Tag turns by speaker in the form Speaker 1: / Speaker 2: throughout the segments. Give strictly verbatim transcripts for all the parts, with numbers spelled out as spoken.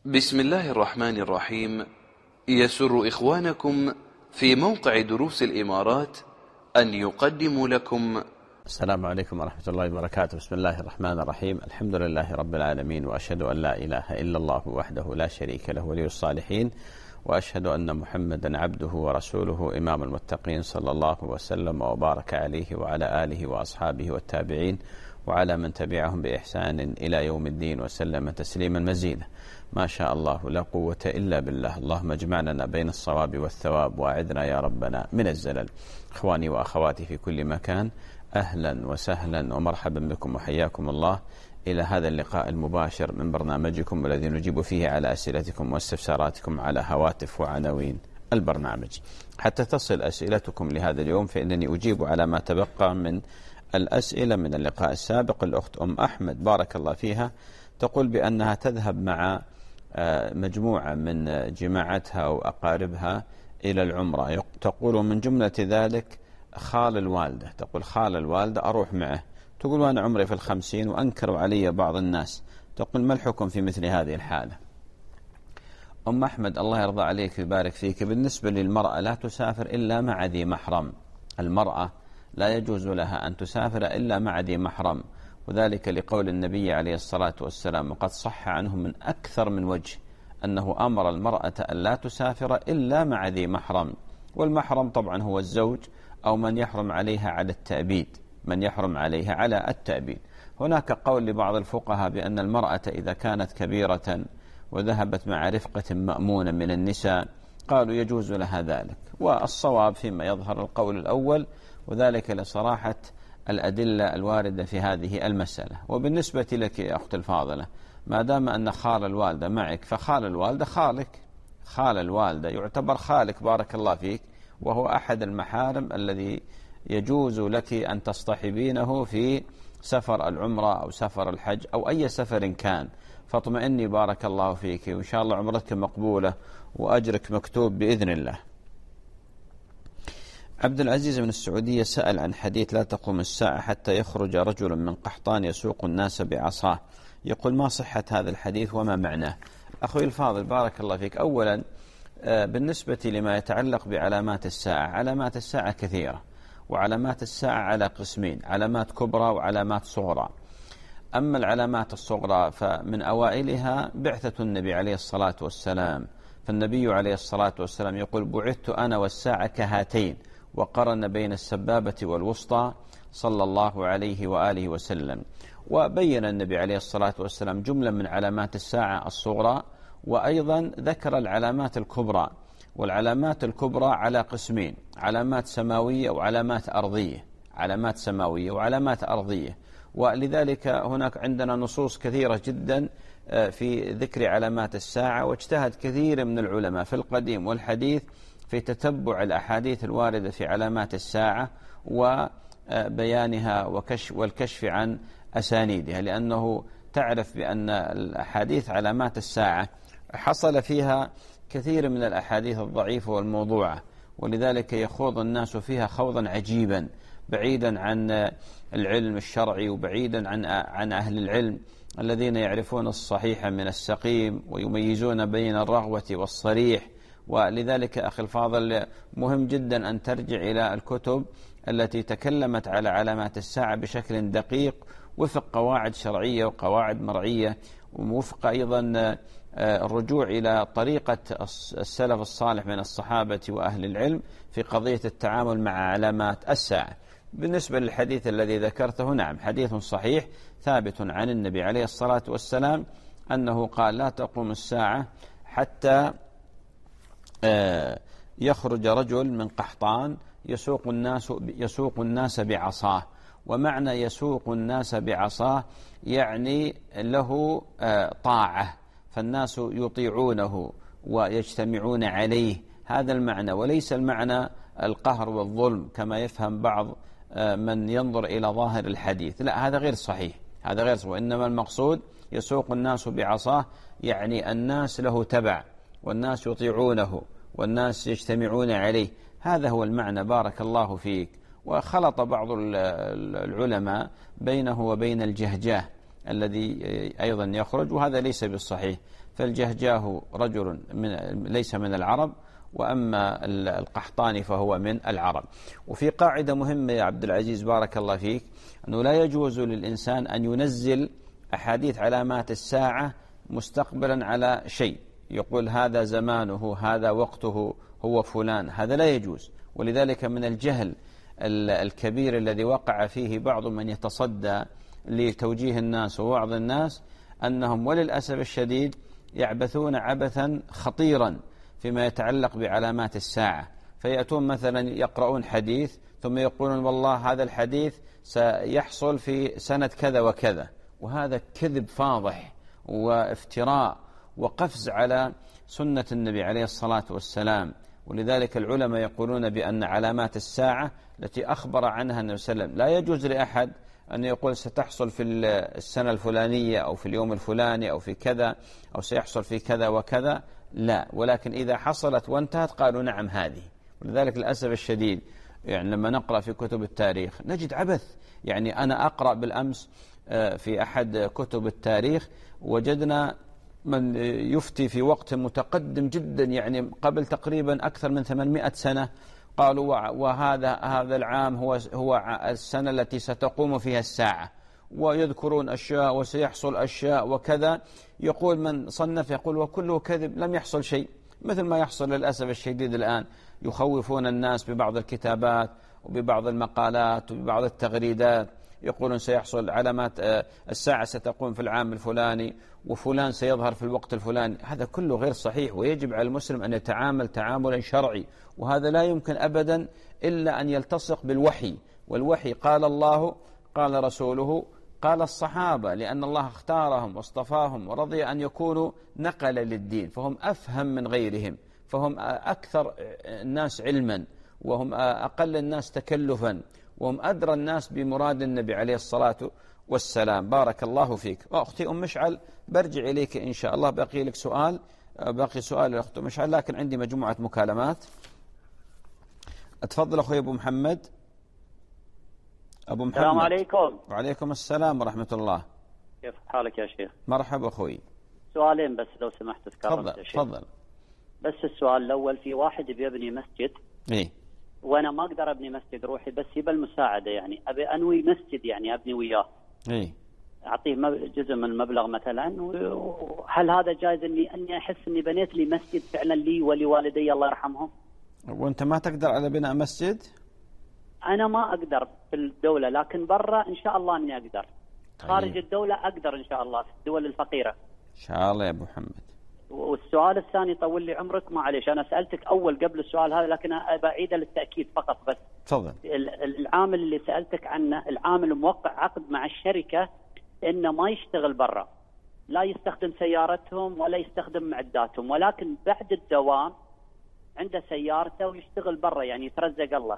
Speaker 1: بسم الله الرحمن الرحيم. يسر إخوانكم في موقع دروس الإمارات أن يقدموا لكم
Speaker 2: السلام عليكم ورحمة الله وبركاته. بسم الله الرحمن الرحيم. الحمد لله رب العالمين، وأشهد أن لا إله إلا الله وحده لا شريك له ولي الصالحين، وأشهد أن محمدا عبده ورسوله إمام المتقين، صلى الله وسلم وبارك عليه وعلى آله وأصحابه والتابعين وعلى من تبعهم بإحسان إلى يوم الدين، وسلم تسليما مزيدا. ما شاء الله لا قوة إلا بالله. اللهم اجمعنا بين الصواب والثواب، وأعذنا يا ربنا من الزلل. إخواني وأخواتي في كل مكان، أهلا وسهلا ومرحبا بكم وحياكم الله إلى هذا اللقاء المباشر من برنامجكم الذي نجيب فيه على أسئلتكم واستفساراتكم على هواتف وعناوين البرنامج. حتى تصل أسئلتكم لهذا اليوم فإنني أجيب على ما تبقى من الأسئلة من اللقاء السابق. الأخت أم أحمد بارك الله فيها تقول بأنها تذهب مع مجموعة من جماعتها وأقاربها إلى العمرة. تقول من جملة ذلك خال الوالدة، تقول خال الوالدة أروح معه، تقول وأنا عمري في الخمسين وأنكروا علي بعض الناس، تقول ما الحكم في مثل هذه الحالة؟ أم أحمد الله يرضى عليك ويبارك فيك، بالنسبة للمرأة لا تسافر إلا مع ذي محرم. المرأة لا يجوز لها أن تسافر إلا مع ذي محرم، وذلك لقول النبي عليه الصلاة والسلام، وقد صح عنه من أكثر من وجه أنه أمر المرأة أن لا تسافر إلا مع ذي محرم. والمحرم طبعا هو الزوج أو من يحرم عليها على التأبيد، من يحرم عليها على التأبيد. هناك قول لبعض الفقهاء بأن المرأة إذا كانت كبيرة وذهبت مع رفقة مأمونة من النساء قالوا يجوز لها ذلك، والصواب فيما يظهر القول الأول، وذلك لصراحة الأدلة الواردة في هذه المسألة. وبالنسبة لك يا أخت الفاضلة، ما دام أن خال الوالدة معك فخال الوالدة خالك، خال الوالدة يعتبر خالك بارك الله فيك، وهو أحد المحارم الذي يجوز لك أن تصطحبينه في سفر العمرة أو سفر الحج أو أي سفر كان. فاطمئني بارك الله فيك، وإن شاء الله عمرتك مقبولة وأجرك مكتوب بإذن الله. عبد العزيز من السعودية سأل عن حديث لا تقوم الساعة حتى يخرج رجل من قحطان يسوق الناس بعصاه، يقول ما صحة هذا الحديث وما معناه؟ أخوي الفاضل بارك الله فيك، أولا بالنسبة لما يتعلق بعلامات الساعة، علامات الساعة كثيرة، وعلامات الساعة على قسمين، علامات كبرى وعلامات صغرى. أما العلامات الصغرى فمن أوائلها بعثة النبي عليه الصلاة والسلام، فالنبي عليه الصلاة والسلام يقول بعثت أنا والساعة كهاتين، وقرن بين السبابة والوسطى صلى الله عليه وآله وسلم. وبين النبي عليه الصلاة والسلام جملة من علامات الساعة الصغرى، وأيضا ذكر العلامات الكبرى. والعلامات الكبرى على قسمين، علامات سماوية وعلامات أرضية، علامات سماوية وعلامات أرضية. ولذلك هناك عندنا نصوص كثيرة جدا في ذكر علامات الساعة، واجتهد كثير من العلماء في القديم والحديث في تتبع الأحاديث الواردة في علامات الساعة وبيانها وكشف والكشف عن أسانيدها، لأنه تعرف بأن الأحاديث علامات الساعة حصل فيها كثير من الأحاديث الضعيفة والموضوعة، ولذلك يخوض الناس فيها خوضا عجيبا بعيدا عن العلم الشرعي وبعيدا عن عن أهل العلم الذين يعرفون الصحيح من السقيم ويميزون بين الرغوة والصريح. ولذلك أخي الفاضل مهم جدا أن ترجع إلى الكتب التي تكلمت على علامات الساعة بشكل دقيق وفق قواعد شرعية وقواعد مرعية، ووفق أيضا الرجوع إلى طريقة السلف الصالح من الصحابة وأهل العلم في قضية التعامل مع علامات الساعة. بالنسبة للحديث الذي ذكرته، نعم حديث صحيح ثابت عن النبي عليه الصلاة والسلام أنه قال لا تقوم الساعة حتى يخرج رجل من قحطان يسوق الناس يسوق الناس بعصاه. ومعنى يسوق الناس بعصاه يعني له طاعة، فالناس يطيعونه ويجتمعون عليه، هذا المعنى، وليس المعنى القهر والظلم كما يفهم بعض من ينظر إلى ظاهر الحديث. لا، هذا غير صحيح، هذا غير صحيح. وإنما المقصود يسوق الناس بعصاه يعني الناس له تبع، والناس يطيعونه، والناس يجتمعون عليه، هذا هو المعنى بارك الله فيك. وخلط بعض العلماء بينه وبين الجهجاه، الذي أيضا يخرج، وهذا ليس بالصحيح. فالجهجاه رجل من ليس من العرب، وأما القحطاني فهو من العرب. وفي قاعدة مهمة يا عبد العزيز بارك الله فيك، أنه لا يجوز للإنسان أن ينزل أحاديث علامات الساعة مستقبلا على شيء، يقول هذا زمانه هذا وقته هو فلان، هذا لا يجوز. ولذلك من الجهل الكبير الذي وقع فيه بعض من يتصدى لتوجيه الناس ووعظ الناس، أنهم وللأسف الشديد يعبثون عبثا خطيرا فيما يتعلق بعلامات الساعة. فيأتون مثلا يقرؤون حديث ثم يقولون والله هذا الحديث سيحصل في سنة كذا وكذا، وهذا كذب فاضح وافتراء وقفز على سنة النبي عليه الصلاة والسلام. ولذلك العلماء يقولون بأن علامات الساعة التي أخبر عنها النبي صلى الله عليه وسلم لا يجوز لأحد أن يقول ستحصل في السنة الفلانية أو في اليوم الفلاني أو في كذا أو سيحصل في كذا وكذا، لا، ولكن إذا حصلت وانتهت قالوا نعم هذه. ولذلك للأسف الشديد يعني لما نقرأ في كتب التاريخ نجد عبث. يعني أنا أقرأ بالأمس في أحد كتب التاريخ وجدنا من يفتي في وقت متقدم جدا، يعني قبل تقريبا أكثر من ثمانمائة سنة، قالوا وهذا هذا العام هو هو السنة التي ستقوم فيها الساعة، ويذكرون أشياء وسيحصل أشياء وكذا. يقول من صنف يقول وكله كذب، لم يحصل شيء، مثل ما يحصل للأسف الشديد الآن. يخوفون الناس ببعض الكتابات وببعض المقالات وببعض التغريدات، يقولون سيحصل علامات الساعة ستقوم في العام الفلاني وفلان سيظهر في الوقت الفلاني. هذا كله غير صحيح، ويجب على المسلم أن يتعامل تعاملا شرعي، وهذا لا يمكن أبدا إلا أن يلتصق بالوحي. والوحي قال الله قال رسوله قال الصحابة، لأن الله اختارهم واصطفاهم ورضي أن يكونوا نقل للدين، فهم أفهم من غيرهم، فهم أكثر الناس علما، وهم أقل الناس تكلفا، وهم أدرى الناس بمراد النبي عليه الصلاة والسلام. بارك الله فيك. وأختي أم مشعل برجع إليك إن شاء الله، باقي لك سؤال، باقي سؤال لأخت أم مشعل، لكن عندي مجموعة مكالمات. أتفضل أخوي أبو محمد. أبو محمد.
Speaker 3: السلام عليكم.
Speaker 2: وعليكم السلام ورحمة الله.
Speaker 3: كيف حالك يا شيخ؟
Speaker 2: مرحبا أخوي.
Speaker 3: سؤالين بس لو سمحت تذكرهم.
Speaker 2: تفضل تفضل.
Speaker 3: بس السؤال الأول، في واحد بيبني مسجد
Speaker 2: إيه؟
Speaker 3: وأنا ما أقدر أبني مسجد روحي، بس يبى المساعدة، يعني أبي أنوي مسجد يعني أبني وياه.
Speaker 2: إيه؟
Speaker 3: أعطيه جزء من المبلغ مثلا، وهل هذا جائز إني أني أحس إني بنيت لي مسجد فعلا لي ولوالدي الله يرحمهم؟
Speaker 2: وأنت ما تقدر على بناء مسجد؟
Speaker 3: أنا ما أقدر في الدولة، لكن برا إن شاء الله إني أقدر. خارج الدولة أقدر إن شاء الله، في الدول الفقيرة
Speaker 2: إن شاء الله يا أبو محمد.
Speaker 3: والسؤال الثاني طول لي عمرك معليش، أنا سألتك أول قبل السؤال هذا لكن بعيده للتأكيد فقط بس.
Speaker 2: تفضل.
Speaker 3: العامل اللي سألتك عنه، العامل موقع عقد مع الشركة إنه ما يشتغل برا، لا يستخدم سيارتهم ولا يستخدم معداتهم، ولكن بعد الدوام عنده سيارته ويشتغل برا، يعني يترزق الله.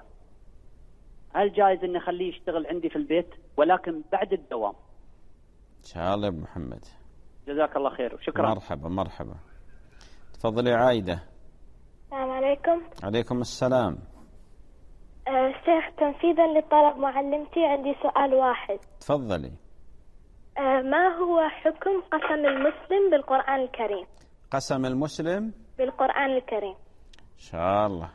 Speaker 3: هل جائز إن أخليه يشتغل عندي في البيت ولكن بعد الدوام؟
Speaker 2: إن شاء الله يا أبو محمد.
Speaker 3: جزاك الله خير وشكرا.
Speaker 2: مرحبا مرحبا. تفضلي عايدة.
Speaker 4: السلام عليكم.
Speaker 2: عليكم السلام.
Speaker 4: أه شيخ، تنفيذا لطلب معلمتي عندي سؤال واحد.
Speaker 2: تفضلي.
Speaker 4: أه ما هو حكم قسم المسلم بالقرآن الكريم؟
Speaker 2: قسم المسلم
Speaker 4: بالقرآن الكريم.
Speaker 2: إن شاء الله.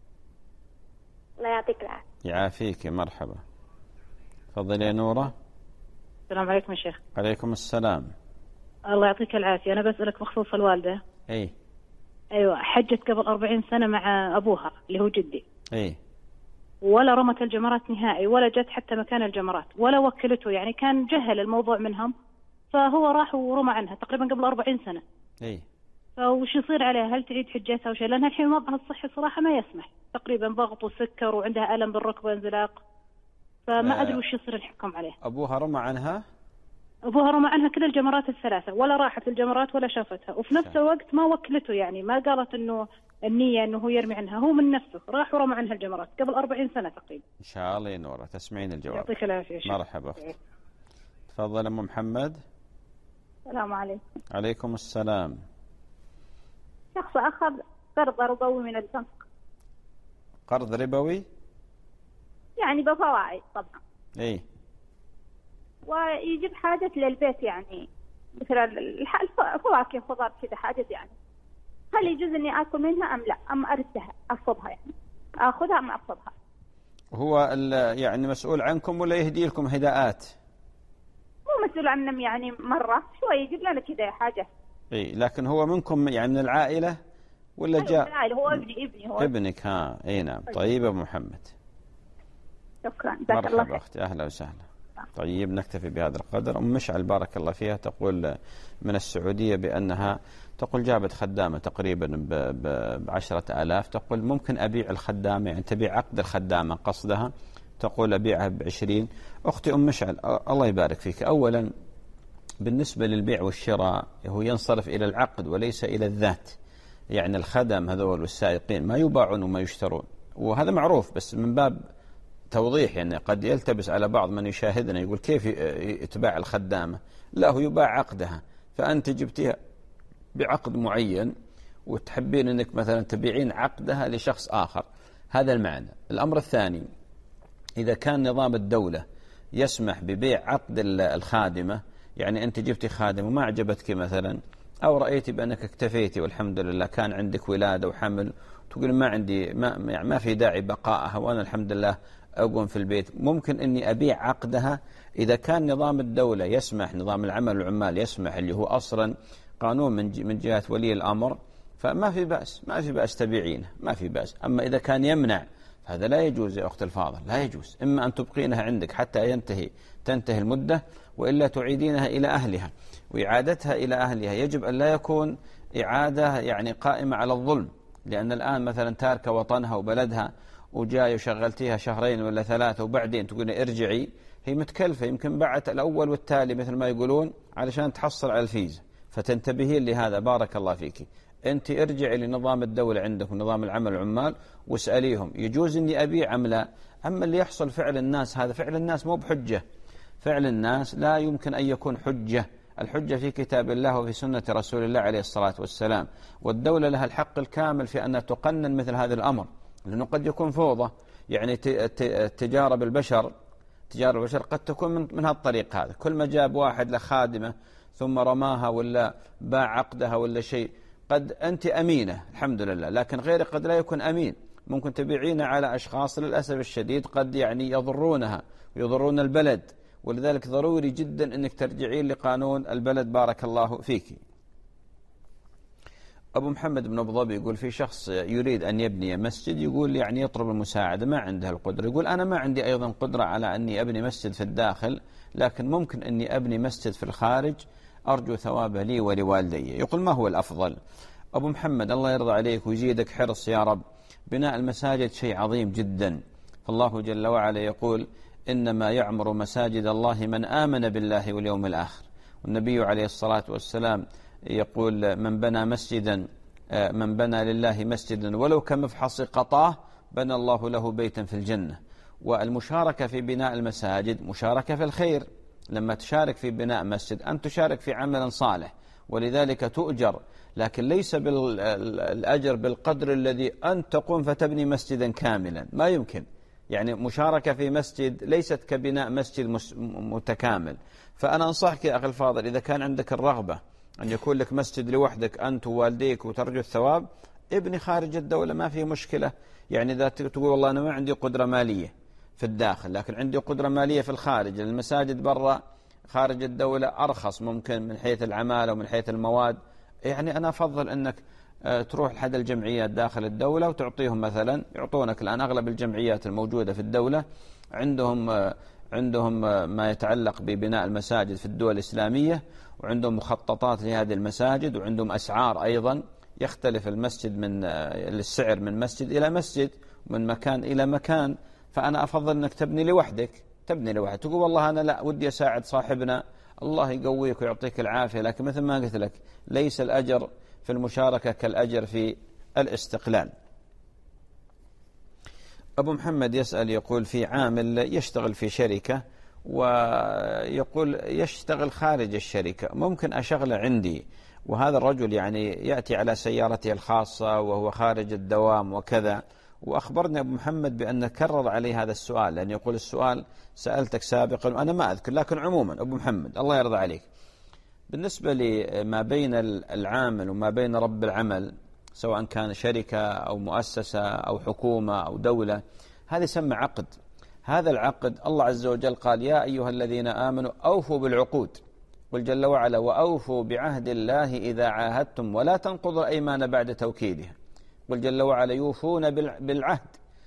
Speaker 4: الله يعطيك العافية.
Speaker 2: يعافيك. مرحبا. تفضلي يا نورة.
Speaker 5: السلام عليكم يا شيخ.
Speaker 2: عليكم السلام.
Speaker 5: الله يعطيك العافية. أنا بسألك بخصوص الوالدة.
Speaker 2: أي.
Speaker 5: أيوة، حجت قبل أربعين سنة مع أبوها اللي هو جدي.
Speaker 2: أي.
Speaker 5: ولا رمت الجمرات نهائي، ولا جت حتى مكان الجمرات، ولا وكلته، يعني كان جهل الموضوع منهم، فهو راح ورمى عنها تقريبا قبل أربعين سنة.
Speaker 2: أي.
Speaker 5: فوش يصير عليها؟ هل تعيد حجتها أو شيء؟ لأنها الحين وضعها الصحي صراحة ما يسمح، تقريبا ضغط وسكر وعندها ألم بالركبة وانزلاق، فما أدري وش يصير الحكم عليه.
Speaker 2: أبوها رمى عنها؟
Speaker 5: أبوها رمى عنها كل الجمرات الثلاثة، ولا راحت الجمرات ولا شافتها، وفي نفس الوقت ما وكلته، يعني ما قالت إنه النية إنه هو يرمي عنها، هو من نفسه راح ورمى عنها الجمرات قبل أربعين سنة تقريبا.
Speaker 2: إن شاء الله يا نورة تسمعين الجواب.
Speaker 5: يعطيك العافية.
Speaker 2: مرحبا أختي. تفضل أم محمد.
Speaker 6: السلام عليكم.
Speaker 2: عليكم السلام.
Speaker 6: شخص أخذ قرض ربوي من البنك.
Speaker 2: قرض ربوي؟
Speaker 6: يعني بفوائد طبعا.
Speaker 2: إيه.
Speaker 6: ويجيب حاجات للبيت يعني مثل الفواكه خضار كذا حاجات يعني، هل يجوز إني آكل منها أم لا، أم أردها أرفضها يعني آخذها أم أرفضها؟
Speaker 2: هو يعني مسؤول عنكم ولا يهدي لكم هداءات؟
Speaker 6: مو مسؤول عنهم يعني، مرة شوي يجيب لنا كذا حاجة.
Speaker 2: إيه لكن هو منكم يعني من العائلة ولا
Speaker 6: أيوة
Speaker 2: جاء؟
Speaker 6: من العائلة، هو ابني ابني هو
Speaker 2: ابنك. ها اي نعم. طيب أبو محمد،
Speaker 6: شكرا جزاك الله
Speaker 2: مرحبا أختي، أهلا وسهلا. طيب نكتفي بهذا القدر. أم مشعل بارك الله فيها تقول من السعودية بأنها تقول جابت خدامة تقريبا بعشرة آلاف، تقول ممكن أبيع الخدامة، يعني تبيع عقد الخدامة قصدها، تقول أبيعها بعشرين. أختي أم مشعل الله يبارك فيك، أولا بالنسبة للبيع والشراء هو ينصرف إلى العقد وليس إلى الذات، يعني الخدم هذول والسائقين ما يباعون وما يشترون، وهذا معروف، بس من باب توضيح يعني قد يلتبس على بعض من يشاهدنا يقول كيف يتباع الخدامة، لا هو يباع عقدها، فأنت جبتها بعقد معين وتحبين أنك مثلا تبيعين عقدها لشخص آخر، هذا المعنى. الأمر الثاني، إذا كان نظام الدولة يسمح ببيع عقد الخادمة، يعني أنت جبتي خادمة وما عجبتك مثلا، أو رأيتي بأنك اكتفيتي والحمد لله كان عندك ولادة وحمل، تقول ما عندي ما, يعني ما في داعي بقائها وأنا الحمد لله أقوم في البيت، ممكن أني أبيع عقدها. إذا كان نظام الدولة يسمح، نظام العمل والعمال يسمح، اللي هو أصلا قانون من من جهة ولي الأمر، فما في بأس، ما في بأس تبيعينه، ما في بأس. أما إذا كان يمنع هذا لا يجوز يا أخت الفاضل، لا يجوز. إما أن تبقينها عندك حتى ينتهي تنتهي المدة، وإلا تعيدينها إلى أهلها، وإعادتها إلى أهلها يجب أن لا يكون إعادة يعني قائمة على الظلم، لأن الآن مثلا تاركة وطنها وبلدها وجاي وشغلتيها شهرين ولا ثلاثة وبعدين تقول ارجعي، هي متكلفة، يمكن بعت الأول والتالي مثل ما يقولون علشان تحصل على الفيزا، فتنتبهين لهذا. بارك الله فيك، أنت ارجعي لنظام الدولة عندك ونظام العمل والعمال واسأليهم يجوز أني أبيع أم لا. أما اللي يحصل فعل الناس، هذا فعل الناس مو بحجة، فعل الناس لا يمكن أن يكون حجة، الحجة في كتاب الله وفي سنة رسول الله عليه الصلاة والسلام، والدولة لها الحق الكامل في أن تقنن مثل هذا الأمر، لأنه قد يكون فوضى، يعني التجارة بالبشر تجارة البشر قد تكون من, من هذا الطريق هذا، كل ما جاب واحد لخادمة ثم رماها ولا باع عقدها ولا شيء، قد أنت أمينة الحمد لله، لكن غيرك قد لا يكون أمين، ممكن تبيعينها على أشخاص للأسف الشديد قد يعني يضرونها ويضرون البلد، ولذلك ضروري جدا أنك ترجعين لقانون البلد. بارك الله فيك. أبو محمد بن أبو ظبي يقول في شخص يريد أن يبني مسجد، يقول يعني يطلب المساعدة، ما عنده القدرة، يقول أنا ما عندي أيضا قدرة على أني أبني مسجد في الداخل، لكن ممكن أني أبني مسجد في الخارج أرجو ثوابه لي ولوالدي. يقول ما هو الأفضل؟ أبو محمد الله يرضى عليك ويزيدك حرص يا رب، بناء المساجد شيء عظيم جدا، فالله جل وعلا يقول إنما يعمر مساجد الله من آمن بالله واليوم الآخر، والنبي عليه الصلاة والسلام يقول من بنى مسجدا من بنى لله مسجدا ولو كمفحص قطاه بنى الله له بيتا في الجنة. والمشاركة في بناء المساجد مشاركة في الخير، لما تشارك في بناء مسجد أن تشارك في عمل صالح، ولذلك تؤجر، لكن ليس بالأجر بالقدر الذي أن تقوم فتبني مسجدا كاملا، ما يمكن، يعني مشاركة في مسجد ليست كبناء مسجد متكامل. فأنا أنصحك يا أخي الفاضل إذا كان عندك الرغبة أن يكون لك مسجد لوحدك أنت ووالديك وترجو الثواب، ابني خارج الدولة ما فيه مشكلة، يعني إذا تقول والله أنا ما عندي قدرة مالية في الداخل لكن عندي قدرة مالية في الخارج، المساجد برا خارج الدولة أرخص ممكن من حيث العمالة ومن حيث المواد، يعني أنا أفضل أنك تروح لحد الجمعيات داخل الدولة وتعطيهم مثلا، يعطونك الآن أغلب الجمعيات الموجودة في الدولة عندهم عندهم ما يتعلق ببناء المساجد في الدول الإسلامية، وعندهم مخططات لهذه المساجد، وعندهم أسعار أيضا، يختلف المسجد من السعر من مسجد إلى مسجد ومن مكان إلى مكان. فأنا أفضل أنك تبني لوحدك، تبني لوحدك، تقول والله أنا لا ودي أساعد صاحبنا الله يقويك ويعطيك العافية، لكن مثل ما قلت لك ليس الأجر في المشاركة كالأجر في الاستقلال. أبو محمد يسأل يقول في عامل يشتغل في شركة ويقول يشتغل خارج الشركة، ممكن أشغله عندي، وهذا الرجل يعني يأتي على سيارته الخاصة وهو خارج الدوام وكذا، وأخبرني أبو محمد بأن كرر علي هذا السؤال، لأن يقول السؤال سألتك سابقا وأنا ما أذكر، لكن عموما أبو محمد الله يرضى عليك، بالنسبة لما بين العامل وما بين رب العمل سواء كان شركة أو مؤسسة أو حكومة أو دولة، هذا يسمى عقد. هذا العقد الله عز وجل قال يا أيها الذين آمنوا أوفوا بالعقود، قل جل وعلا وأوفوا بعهد الله إذا عاهدتم ولا تنقضوا الأيمان بعد توكيدها، قل جل وعلا يوفون بالعهد.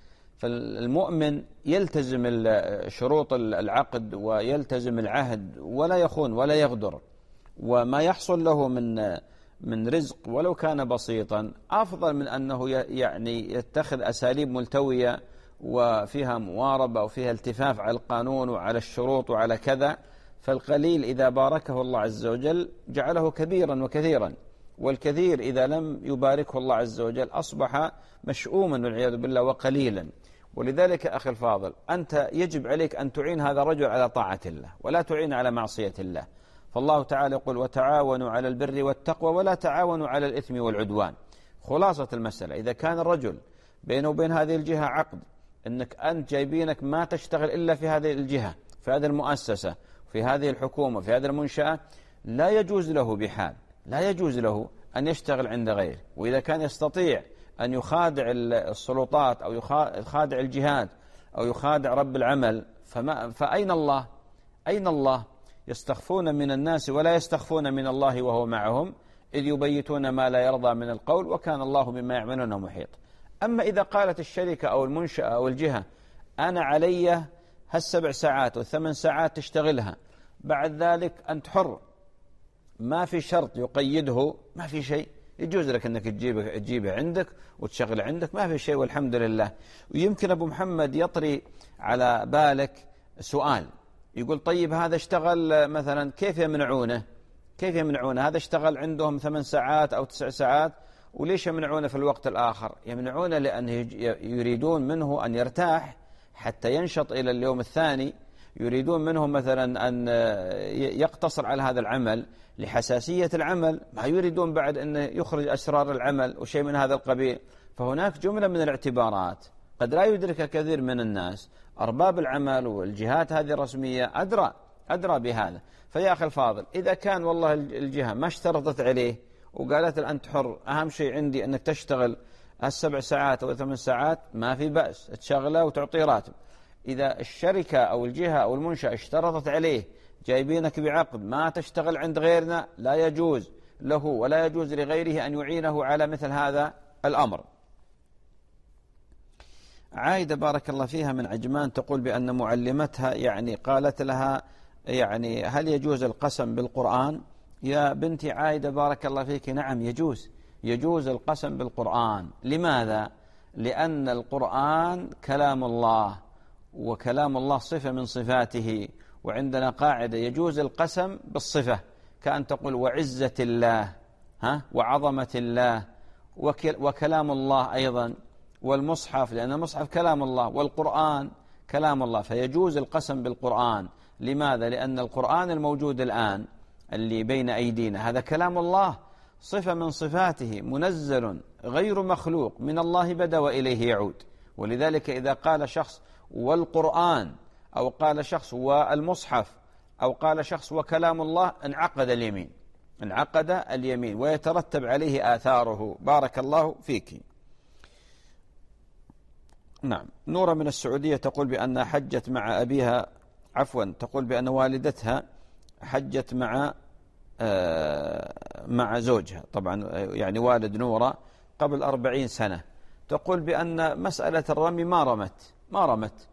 Speaker 2: فالمؤمن يلتزم شروط العقد ويلتزم العهد ولا يخون ولا يغدر، وما يحصل له من من رزق ولو كان بسيطا أفضل من أنه يعني يتخذ أساليب ملتوية وفيها مواربة وفيها التفاف على القانون وعلى الشروط وعلى كذا. فالقليل إذا باركه الله عز وجل جعله كبيرا وكثيرا، والكثير إذا لم يباركه الله عز وجل أصبح مشؤوما والعياذ بالله وقليلا. ولذلك أخي الفاضل أنت يجب عليك أن تعين هذا الرجل على طاعة الله ولا تعين على معصية الله. فالله تعالى يقول وتعاونوا على البر والتقوى ولا تعاونوا على الإثم والعدوان. خلاصة المسألة إذا كان الرجل بينه وبين هذه الجهة عقد أنك أنت جايبينك ما تشتغل إلا في هذه الجهة، في هذه المؤسسة، في هذه الحكومة، في هذه المنشأة، لا يجوز له بحال، لا يجوز له أن يشتغل عند غيره. وإذا كان يستطيع أن يخادع السلطات أو يخادع الجهات أو يخادع رب العمل فما فأين الله؟ أين الله؟ يستخفون من الناس ولا يستخفون من الله وهو معهم إذ يبيتون ما لا يرضى من القول وكان الله بما يعملون محيط. أما إذا قالت الشركة أو المنشأة أو الجهة أنا علي هالسبع ساعات والثمان ساعات تشتغلها، بعد ذلك أنت حر، ما في شرط يقيده، ما في شيء، يجوز لك أنك تجيبه, تجيبه عندك وتشغل عندك، ما في شيء والحمد لله. ويمكن أبو محمد يطري على بالك سؤال يقول طيب هذا اشتغل مثلا كيف يمنعونه؟ كيف يمنعونه؟ هذا اشتغل عندهم ثمان ساعات أو تسع ساعات وليش يمنعونه في الوقت الآخر؟ يمنعونه لأن يريدون منه أن يرتاح حتى ينشط إلى اليوم الثاني، يريدون منه مثلا أن يقتصر على هذا العمل لحساسية العمل، ما يريدون بعد أن يخرج أسرار العمل وشيء من هذا القبيل. فهناك جملة من الاعتبارات قد لا يدركها كثير من الناس، أرباب العمل والجهات هذه الرسمية أدرى أدرى بهذا. فيا أخي الفاضل إذا كان والله الجهة ما اشترطت عليه وقالت أنت حر، أهم شيء عندي أنك تشتغل السبع ساعات أو ثمان ساعات، ما في بأس تشغله وتعطي راتب. إذا الشركة أو الجهة أو المنشأة اشترطت عليه جايبينك بعقد ما تشتغل عند غيرنا، لا يجوز له ولا يجوز لغيره أن يعينه على مثل هذا الأمر. عايدة بارك الله فيها من عجمان تقول بأن معلمتها يعني قالت لها يعني هل يجوز القسم بالقرآن؟ يا بنتي عايدة بارك الله فيك نعم يجوز، يجوز القسم بالقرآن. لماذا؟ لأن القرآن كلام الله وكلام الله صفة من صفاته، وعندنا قاعدة يجوز القسم بالصفة كأن تقول وعزة الله ها وعظمة الله وكلام الله أيضا، والمصحف لأن المصحف كلام الله والقرآن كلام الله، فيجوز القسم بالقرآن. لماذا؟ لأن القرآن الموجود الآن اللي بين أيدينا هذا كلام الله صفة من صفاته منزل غير مخلوق من الله بدأ وإليه يعود. ولذلك إذا قال شخص والقرآن أو قال شخص والمصحف أو قال شخص وكلام الله انعقد اليمين انعقد اليمين ويترتب عليه آثاره. بارك الله فيك. نعم. نورة من السعودية تقول بأن حجت مع أبيها عفوا تقول بأن والدتها حجت مع مع زوجها، طبعا يعني والد نورة قبل أربعين سنة. تقول بأن مسألة الرمي ما رمت ما رمت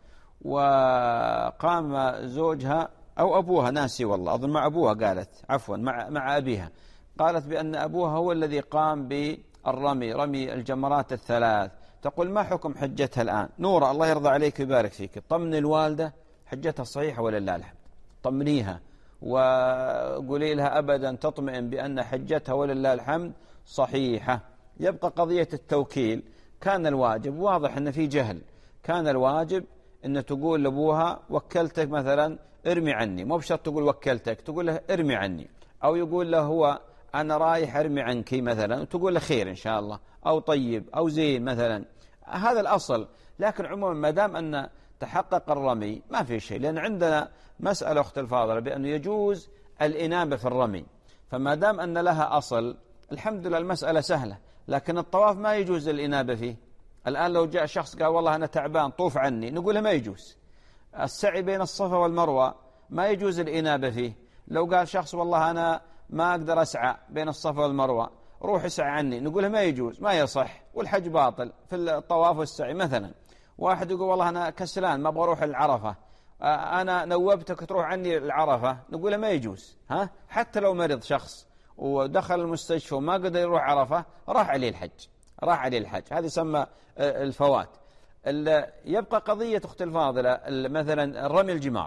Speaker 2: وقام زوجها أو أبوها ناسي والله أظن مع أبوها قالت عفوا مع مع أبيها قالت بأن أبوها هو الذي قام بالرمي رمي الجمرات الثلاث. تقول ما حكم حجتها الآن؟ نورة الله يرضى عليك ويبارك فيك، طمني الوالدة حجتها صحيحة ولله الحمد، طمنيها وقولي لها أبدا تطمئن بأن حجتها ولله الحمد صحيحة. يبقى قضية التوكيل، كان الواجب واضح أن في جهل، كان الواجب أن تقول لأبوها وكلتك مثلا ارمي عني، مو بشرط تقول وكلتك، تقول له ارمي عني، أو يقول له هو أنا رايح ارمي عنك مثلا وتقول له خير إن شاء الله أو طيب أو زين مثلا. هذا الأصل. لكن عموما ما دام أن تحقق الرمي ما في شيء، لأن عندنا مسألة أخت الفاضلة بأنه يجوز الإنابة في الرمي، فما دام أن لها أصل الحمد لله المسألة سهلة. لكن الطواف ما يجوز الإنابة فيه. الآن لو جاء شخص قال والله أنا تعبان طوف عني، نقول ما يجوز. السعي بين الصفا والمروة ما يجوز الإنابة فيه. لو قال شخص والله أنا ما أقدر أسعى بين الصفا والمروة روح اسعى عني، نقول ما يجوز، ما يصح، والحج باطل في الطواف والسعي. مثلا واحد يقول والله أنا كسلان ما أبغى أروح العرفة، أنا نوبتك تروح عني العرفة، نقول ما يجوز. ها حتى لو مرض شخص ودخل المستشفى وما قدر يروح عرفة راح عليه الحج، راح عليه الحج، هذه يسمى الفوات. يبقى قضية أخت الفاضلة مثلا رمي الجمار.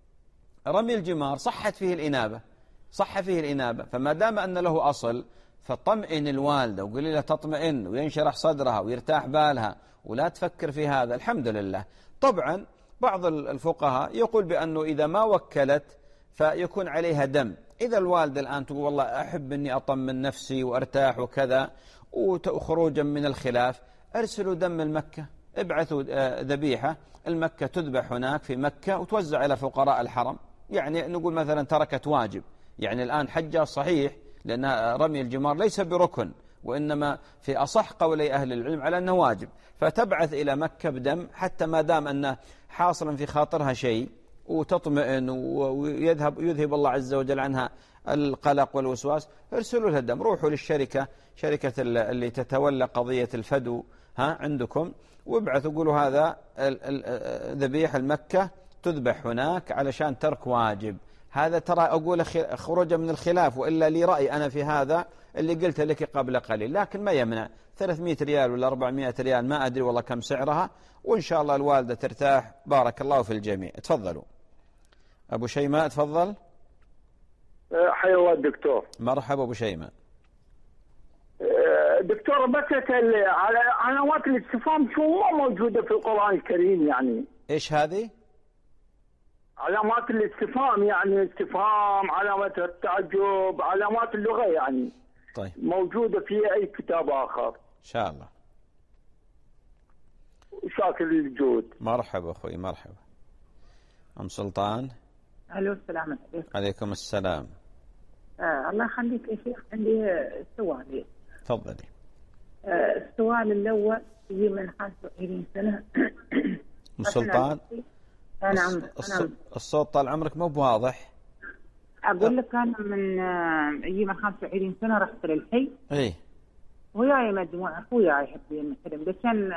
Speaker 2: رمي الجمار صحت فيه الإنابة، صح فيه الإنابة، فما دام أن له أصل فطمئن الوالدة وقل لها تطمئن وينشرح صدرها ويرتاح بالها ولا تفكر في هذا، الحمد لله. طبعا بعض الفقهاء يقول بأنه إذا ما وكلت فيكون عليها دم. إذا الوالدة الآن تقول والله أحب أني أطمن نفسي وأرتاح وكذا وخروجا من الخلاف، أرسلوا دم المكة، ابعثوا ذبيحة المكة تذبح هناك في مكة وتوزع على فقراء الحرم. يعني نقول مثلا تركت واجب، يعني الآن حجة صحيح لأن رمي الجمار ليس بركن، وإنما في أصح قولي أهل العلم على أنه واجب، فتبعث إلى مكة بدم حتى ما دام أنه حاصلا في خاطرها شيء وتطمئن ويذهب يذهب الله عز وجل عنها القلق والوسواس. ارسلوا لها الدم، روحوا للشركة، شركة اللي تتولى قضية الفدو ها عندكم، وابعثوا قولوا هذا ذبيح المكة تذبح هناك علشان ترك واجب. هذا ترى أقول خروجا من الخلاف، وإلا لي رأي أنا في هذا اللي قلت لك قبل قليل، لكن ما يمنع ثلاثمائة ريال ولا أربعمائة ريال ما أدري والله كم سعرها، وإن شاء الله الوالدة ترتاح. بارك الله في الجميع. تفضلوا أبو شيماء، تفضل.
Speaker 7: حيا الله الدكتور.
Speaker 2: مرحبا أبو شيماء.
Speaker 7: دكتور بس على علامات الاستفهام شو ما موجودة في القرآن الكريم يعني؟
Speaker 2: إيش هذه؟
Speaker 7: علامات الاستفهام، يعني استفهام، علامات التعجب، علامات اللغة يعني.
Speaker 2: طيب.
Speaker 7: موجودة في أي كتاب آخر؟
Speaker 2: إن شاء الله.
Speaker 7: شاكر للجود.
Speaker 2: مرحبا أخوي، مرحبا. أم سلطان.
Speaker 8: ألو، السلام عليكم.
Speaker 2: عليكم السلام.
Speaker 8: آه الله يخليك يا شيخ، عندي سؤالين.
Speaker 2: تفضلي.
Speaker 8: آه السؤال الأول يجي من خمسة وعشرين سنة.
Speaker 2: أم سلطان.
Speaker 8: نعم.
Speaker 2: الصوت طال عمرك مو بواضح.
Speaker 8: أقول لك أنا من يجي من خمسة وعشرين سنة رحت للحي.
Speaker 2: إيه.
Speaker 8: وياي مجموعة أخويا يحبين الحلم، بس كان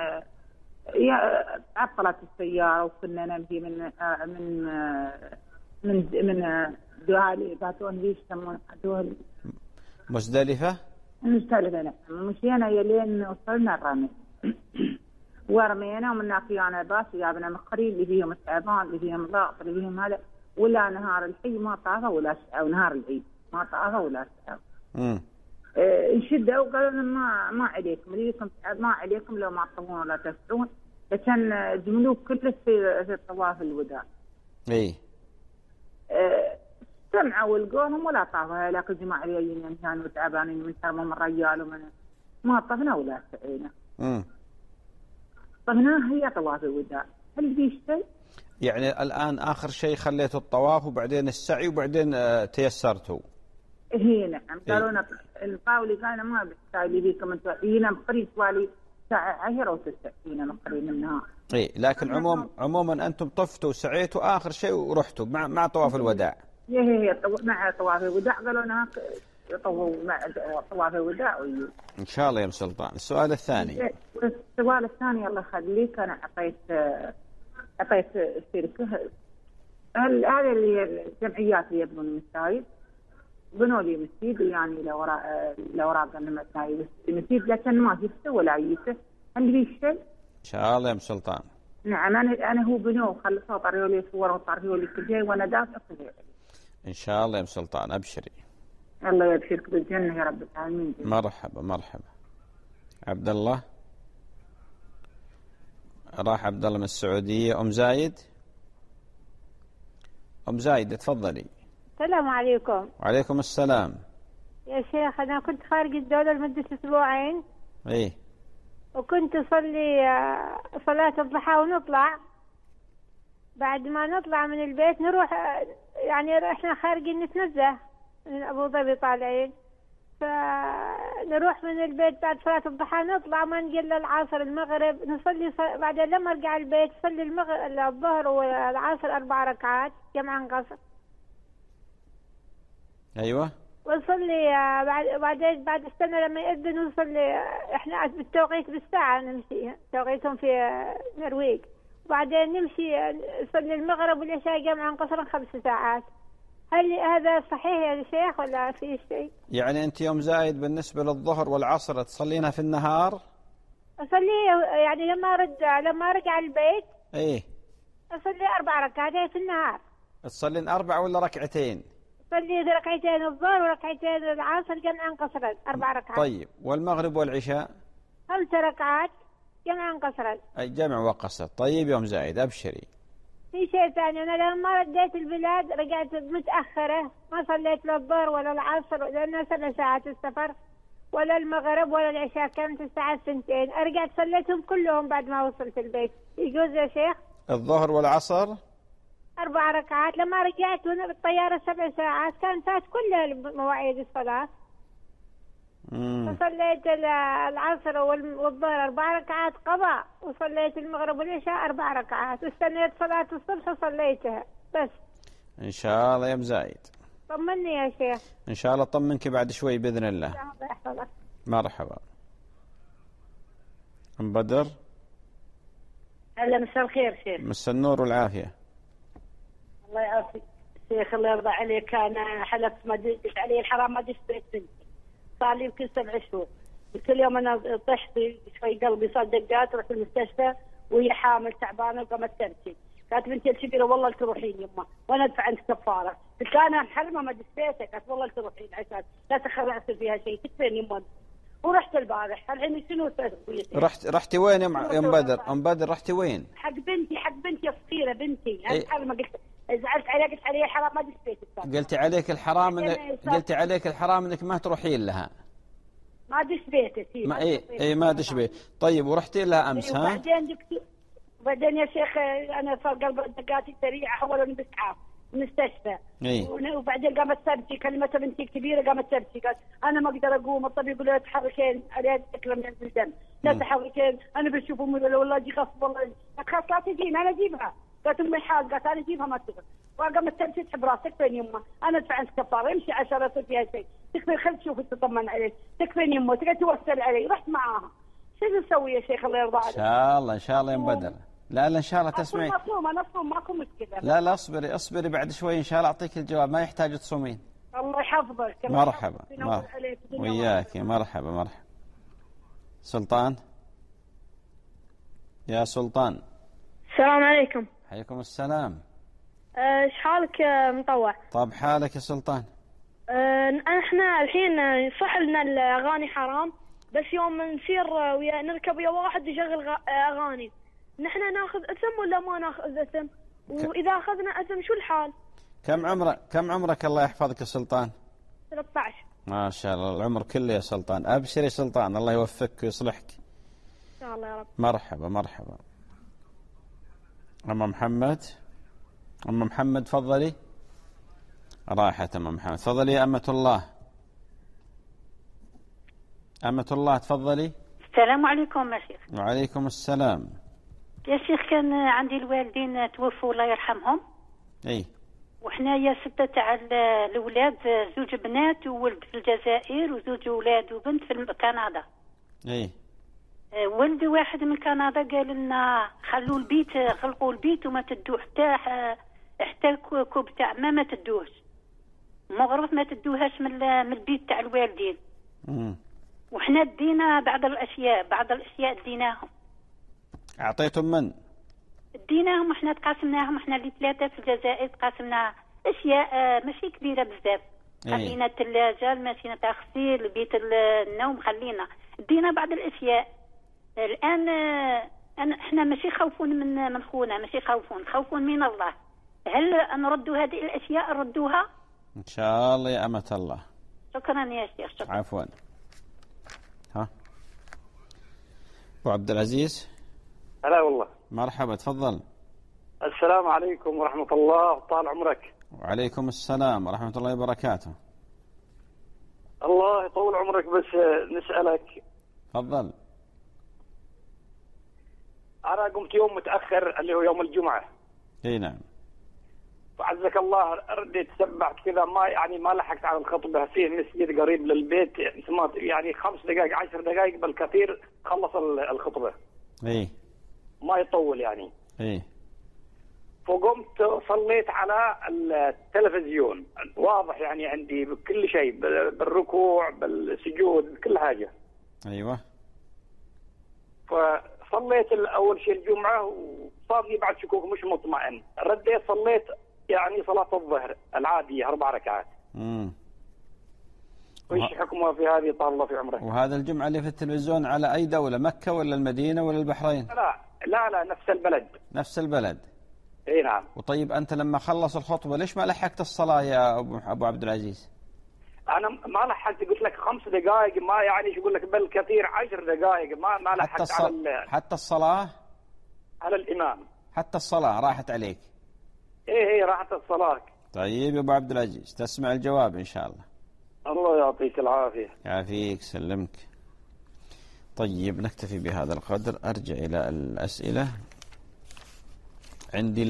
Speaker 8: عطلت السيارة وكنا نمشي من من من من دوالي باتون ليش يسمون دول
Speaker 2: مزدلفة.
Speaker 8: مزدلفة نعم. مشينا يلين وصلنا الرمي. ورمينا ومن ناقيانا باس جابنا مقري اللي فيهم التعبان اللي فيهم ضغط اللي فيهم هذا، ولا نهار الحي ما طافوا ولا سعوا، نهار العيد ما طافوا ولا سعوا.
Speaker 2: امم
Speaker 8: اه انشدوا وقالوا ما ما عليكم، ليكم ما عليكم لو ما تطوفون ولا تسعون، لكن جملوك كلش في في الطواف الوداع.
Speaker 2: اي
Speaker 8: اه سمعوا ولقوهم ولا طافوا، لكن الجماعه الجايين كانوا تعبانين من ترموا من رجال ومن ما طفنا ولا سعينا.
Speaker 2: امم
Speaker 8: طب هنا هي طواف الوداع، هل في شيء؟
Speaker 2: يعني الآن آخر شيء خليتوا الطواف وبعدين السعي وبعدين آه تيسرتوا.
Speaker 8: هي نعم. قالوا لنا القاولي كان ما بيحتاج لي بكم انتوا هنا مقري سوالي ساعة عشرة وتسعين مقري منها.
Speaker 2: اي لكن عموم عموما أنتم طفتوا وسعيتوا آخر شيء ورحتوا مع مع طواف الوداع.
Speaker 8: هي هي مع طواف الوداع، قالوا لنا يطوفوا مع طواف الوداع ويجوا.
Speaker 2: إن شاء الله يا سلطان. السؤال الثاني.
Speaker 8: السؤال الثاني الله يخليك، أنا أعطيت أعطيت الشركة هذه اللي الجمعيات اللي يبنون المساجد، بنوا لي مسجد يعني الأوراق الأوراق المسجد، لكن ما شفته ولا عيسه. هل في شيء؟
Speaker 2: إن شاء الله يا سلطان.
Speaker 8: نعم أنا أنا هو بنوه خلصوا طريوا لي صور وطريوا لي كل شيء وأنا دافع كل شيء.
Speaker 2: إن شاء الله يا سلطان، أبشري.
Speaker 8: الله يبشرك بالجنة يا رب العالمين.
Speaker 2: مرحبا مرحبا. عبد الله. راح عبد الله من السعودية. أم زايد. أم زايد تفضلي.
Speaker 9: السلام عليكم.
Speaker 2: وعليكم السلام.
Speaker 9: يا شيخ أنا كنت خارج الدولة لمدة أسبوعين.
Speaker 2: إيه.
Speaker 9: وكنت أصلي آه، صلاة الضحى ونطلع، بعد ما نطلع من البيت نروح آه، يعني إحنا خارجين نتنزه من أبو ظبي طالعين، فنروح من البيت بعد صلاة الضحى نطلع ما نجي إلا العصر المغرب نصلي ص... بعدين لما أرجع البيت صلي المغرب الظهر والعصر أربع ركعات جمعا قصر.
Speaker 2: أيوة.
Speaker 9: ونصلي بعد بعدين بعد استنى لما يأذن ونصلي، احنا بالتوقيت بالساعة نمشي، توقيتهم في النرويج، وبعدين نمشي نصلي المغرب والعشاء جمعا قصرا خمس ساعات. هل هذا صحيح يا شيخ ولا في شيء؟
Speaker 2: يعني أنت يوم زايد بالنسبة للظهر والعصر تصلينها في النهار؟
Speaker 9: أصلي يعني لما أرد لما أرجع البيت
Speaker 2: إيه
Speaker 9: أصلي أربع ركعات في النهار.
Speaker 2: تصلين أربع ولا ركعتين؟
Speaker 9: أصلي ركعتين الظهر وركعتين العصر جمعا قصرا أربع ركعات.
Speaker 2: طيب والمغرب والعشاء؟
Speaker 9: خمس ركعات جمعا قصرا.
Speaker 2: أي جمع وقصر. طيب يوم زايد أبشري.
Speaker 9: في شيء ثاني، أنا لما رديت البلاد رجعت متأخرة، ما صليت لا الظهر ولا العصر لأنها سبع ساعات السفر، ولا المغرب ولا العشاء كانت الساعة سنتين، رجعت صليتهم كلهم بعد ما وصلت البيت. يجوز يا شيخ؟
Speaker 2: الظهر والعصر
Speaker 9: أربع ركعات، لما رجعت وأنا بالطيارة سبع ساعات كان فات كل مواعيد الصلاة. وصليت العصر والظهر أربع ركعات قضاء، وصليت المغرب والعشاء أربع ركعات، واستنيت صلاة الصبح وصليتها بس.
Speaker 2: إن شاء الله يا مزايد.
Speaker 9: طمني يا شيخ.
Speaker 2: إن شاء الله طمنك بعد شوي بإذن الله.
Speaker 9: الله يحفظك.
Speaker 2: مرحبا. أم بدر.
Speaker 10: هلا مساء الخير شيخ.
Speaker 2: مساء النور والعافية.
Speaker 10: الله يعافيك شيخ، الله يرضى عليك. أنا حلفت ما دشت علي الحرام، ما دشت بيت بنتي صار لي يمكن سبع شهور. كل يوم أنا طحت شوي قلبي صار دقات، رحت المستشفى وهي حامل تعبانة وقامت تبكي. قالت بنتي الكبيرة والله تروحين يمه وأنا أدفع عندك كفارة. قلت أنا محرمة ما دشت بيتك. قالت والله تروحين عشان لا تخرع فيها شيء، تكفين يمه. ورحت البارح. الحين شنو تسوي؟
Speaker 2: رحت رحتي وين يا ام بدر؟ ام بدر رحتي وين؟
Speaker 10: حق بنتي حق بنتي الصغيرة بنتي. أنا
Speaker 2: إيه؟
Speaker 10: محرمة قلت زعلت عليها، قلت عليها حرام ما دشت بيتك.
Speaker 2: قلتي عليك الحرام إنك قلتي عليك الحرام انك ما تروحين لها.
Speaker 10: ما دش بيتك.
Speaker 2: ما اي اي ما دش بيت. طيب ورحتي لها امس ها؟
Speaker 10: وبعدين دكتور وبعدين يا شيخ انا صار قلب دقاتي سريعه اولا باسعاف مستشفى.
Speaker 2: اي
Speaker 10: وبعدين قامت تبكي، كلمتها بنتي كبيره قامت تبكي، قالت انا ما اقدر اقوم. الطبيب يقول لها تحركين عليها تكرم من الدم، لا تحركين انا بشوف امي والله دي غصب والله خلاص لا تجيني انا اجيبها. قالت امي حال، قالت انا اجيبها ما تقدر. وقامت تمشي تحب راسك فين يمه، انا ادفع عنك كفاره يمشي عشان يصير فيها شيء. تكفين خل تشوف تطمن عليه، تكفين يمه تقعد توصل علي. رحت معاها. شو نسوي يا شيخ الله يرضى عليك؟
Speaker 2: ان شاء الله ان شاء الله يا ام بدر. لا لا ان شاء الله تسمعي.
Speaker 10: مصومه انا اصوم ماكو مشكله.
Speaker 2: لا لا اصبري اصبري بعد شوي ان شاء الله اعطيك الجواب، ما يحتاج تصومين.
Speaker 10: الله يحفظك.
Speaker 2: مرحبا مرحبا وياك. مرحبا مرحبا. سلطان. يا سلطان.
Speaker 11: السلام عليكم.
Speaker 2: حياكم السلام.
Speaker 11: ايش حالك يا مطوع؟
Speaker 2: طاب حالك يا سلطان.
Speaker 11: أه احنا الحين صح لنا الاغاني حرام، بس يوم نسير ويا نركب ويا واحد يشغل اغاني نحن ناخذ اثم ولا ما ناخذ اثم؟ واذا اخذنا اثم شو الحال؟
Speaker 2: كم عمرك كم عمرك الله يحفظك يا سلطان؟
Speaker 11: ثلاثة عشر.
Speaker 2: ما شاء الله العمر كله يا سلطان. ابشر يا سلطان، الله يوفقك ويصلحك
Speaker 11: ان شاء الله يا رب.
Speaker 2: مرحبا مرحبا. ام محمد. ام محمد تفضلي. راحت ام محمد. تفضلي يا امة الله. أمة الله تفضلي.
Speaker 12: السلام عليكم يا شيخ.
Speaker 2: وعليكم السلام.
Speaker 12: يا شيخ كان عندي الوالدين توفوا الله يرحمهم.
Speaker 2: اي.
Speaker 12: وحنايا ستة تاع الاولاد، زوج بنات وولد في الجزائر وزوج اولاد وبنت في كندا.
Speaker 2: اي.
Speaker 12: ولد واحد من كندا قال لنا خلوا البيت، غلقوا البيت وما تدوا حتى حتى كوب تاع ما ما تدوهش. مغرف ما تدوهاش من من البيت تاع الوالدين.
Speaker 2: امم.
Speaker 12: وحنا دينا بعض الاشياء بعض الاشياء ديناهم.
Speaker 2: اعطيتم من؟
Speaker 12: ديناهم احنا تقاسمناهم، احنا اللي ثلاثه في الجزائر تقاسمنا اشياء ماشي كبيره بزاف. خلينا الثلاجه، الماكينه تاع غسيل، بيت النوم خلينا دينا بعض الاشياء. الان أنا احنا ماشي خوفون من من خونا، ماشي خوفون خوفون من الله. هل نردوا هذه الاشياء نردوها؟
Speaker 2: ان شاء الله يا أمة الله.
Speaker 12: شكرا يا شيخ. شكرا.
Speaker 2: عفوا. ها أبو عبد العزيز.
Speaker 13: هلا والله.
Speaker 2: مرحبا، تفضل.
Speaker 13: السلام عليكم ورحمة الله، طال عمرك.
Speaker 2: وعليكم السلام ورحمة الله وبركاته.
Speaker 13: الله يطول عمرك، بس نسألك.
Speaker 2: تفضل.
Speaker 13: أنا قمت يوم متأخر اللي هو يوم الجمعة.
Speaker 2: اي نعم.
Speaker 13: فعزك الله رديت سبعت كذا، ما يعني ما لحقت على الخطبة، فيه مسجد قريب للبيت يعني خمس دقائق عشر دقائق بالكثير خلص الخطبة.
Speaker 2: اي.
Speaker 13: ما يطول يعني.
Speaker 2: اي.
Speaker 13: فقمت صليت على التلفزيون واضح يعني عندي بكل شيء، بالركوع بالسجود بكل حاجة.
Speaker 2: ايوه.
Speaker 13: فصليت اول شيء الجمعة وصار لي بعد شكوك مش مطمئن، رديت صليت يعني صلاة الظهر العادية أربع ركعات.
Speaker 2: امم.
Speaker 13: وش حكمها في هذه طال الله في عمرك؟
Speaker 2: وهذا الجمعة اللي في التلفزيون على أي دولة، مكة ولا المدينة ولا البحرين؟
Speaker 13: لا لا لا نفس البلد.
Speaker 2: نفس البلد.
Speaker 13: اي نعم.
Speaker 2: وطيب أنت لما خلص الخطبة ليش ما لحقت الصلاة يا أبو أبو عبد العزيز؟
Speaker 13: أنا ما لحقت، قلت لك خمس دقائق، ما يعني شو أقول لك بالكثير عشر دقائق، ما ما لحقت
Speaker 2: حتى
Speaker 13: على
Speaker 2: الص... حتى الصلاة؟
Speaker 13: على الإمام.
Speaker 2: حتى الصلاة راحت عليك؟
Speaker 13: إيه إيه راحت الصلاة.
Speaker 2: طيب يا أبو عبد العزيز تسمع الجواب إن شاء الله.
Speaker 13: الله يعطيك العافية.
Speaker 2: يعافيك سلمك. طيب نكتفي بهذا القدر. أرجع إلى الأسئلة. عندي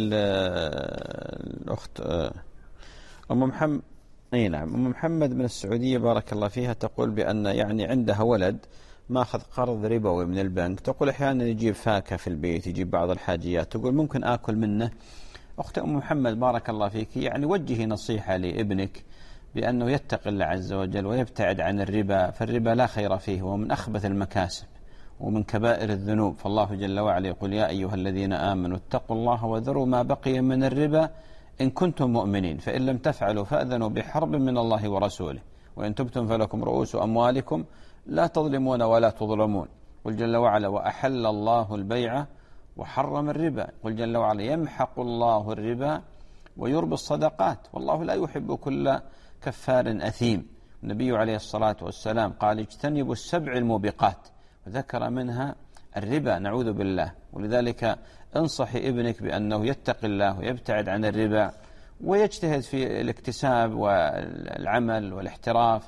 Speaker 2: الأخت أم محمد. أي نعم، أم محمد من السعودية بارك الله فيها تقول بأن يعني عندها ولد ماخذ قرض ربوي من البنك، تقول أحيانا يجيب فاكهة في البيت، يجيب بعض الحاجيات، تقول ممكن آكل منه. أخت أم محمد بارك الله فيك، يعني وجهي نصيحة لابنك بأنه يتقي الله عز وجل ويبتعد عن الربا، فالربا لا خير فيه ومن أخبث المكاسب ومن كبائر الذنوب، فالله جل وعلا يقول يا أيها الذين آمنوا اتقوا الله وذروا ما بقي من الربا إن كنتم مؤمنين، فإن لم تفعلوا فأذنوا بحرب من الله ورسوله، وإن تبتم فلكم رؤوس أموالكم لا تظلمون ولا تظلمون. قل جل وعلا وأحل الله البيع وحرم الربا. قل جل وعلا يمحق الله الربا ويربي الصدقات والله لا يحب كل كفار أثيم. النبي عليه الصلاة والسلام قال اجتنبوا السبع الموبقات، وذكر منها الربا نعوذ بالله. ولذلك انصحي ابنك بأنه يتقي الله ويبتعد عن الربا ويجتهد في الاكتساب والعمل والاحتراف